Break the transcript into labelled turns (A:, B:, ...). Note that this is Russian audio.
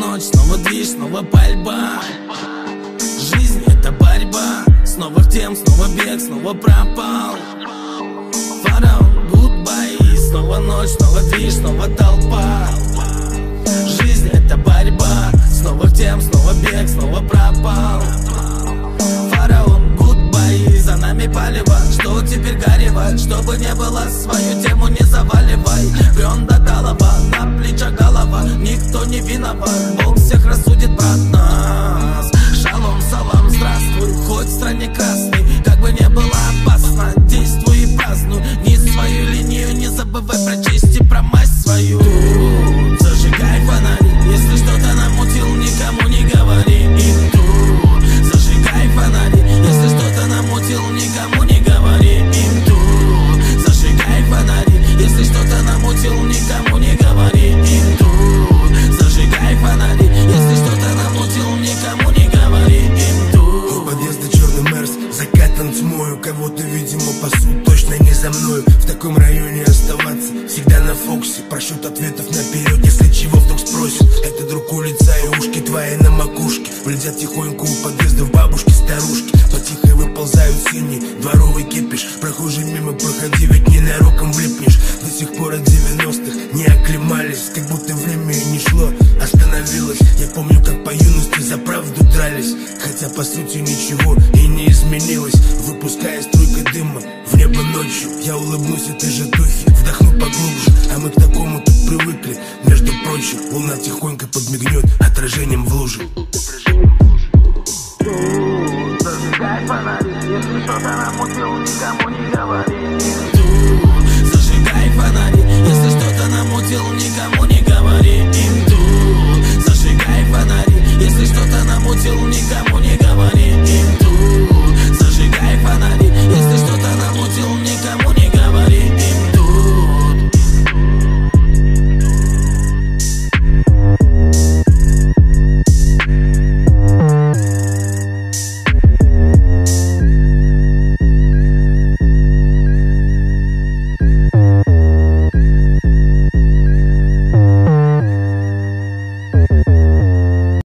A: ночь, снова движ, снова пальба. Жизнь — это борьба. Снова в тем, снова бег, снова пропал. Фараон, гудбай. Снова ночь, снова движ, снова толпа. Жизнь — это борьба. Снова в тем, снова бег, снова пропал. Фараон, гудбай. За нами палево, что теперь горевать? Чтобы не было, свою тему не заваливай. Брен до талова, на плечах голова. Никто не виноват, Бог всех рассудит, брат, нас. Шалом, салам, здравствуй, хоть в стране красной. Как бы не было опасно, действуй и празднуй. Не свою линию, не забывай про честь и про масть свою. Тут зажигай фонари, если что-то намутил, никому не говори. И тут зажигай фонари, если что-то намутил, никому не говори. И тут зажигай фонари, если что-то намутил, никому не говори. И тут зажигай фонари, если что-то намутил, никому не говори. И тут
B: у подъезда черный Мерс, закатан тьмою. Кого-то, видимо, пасут, точно не за мною. В таком районе оставаться всегда на фокусе. Просчет ответов наперед, если чего вдруг спросят. Это друг улица и ушки твои на макушке. Влетят тихонько у подъездов бабушки, старушки. Потихо выползают синий дворовый кипиш. Прохожий мимо, проходи, ведь ненароком влипнешь. До сих пор от 90-х не оклемались, как будто время и не шло, остановилось. Я помню, как по юности за правду дрались, хотя по сути ничего и не изменилось. Выпуская струйка дыма в небо ночью, я улыбнусь этой же духе, вдохну поглубже. А мы к такому тут привыкли. Между прочим, луна тихонько подмигнет отражением в луже.
A: зажигай фонари, если что-то намутил, никому не говори. Тут зажигай фонари, если что-то намутил, никому не говори.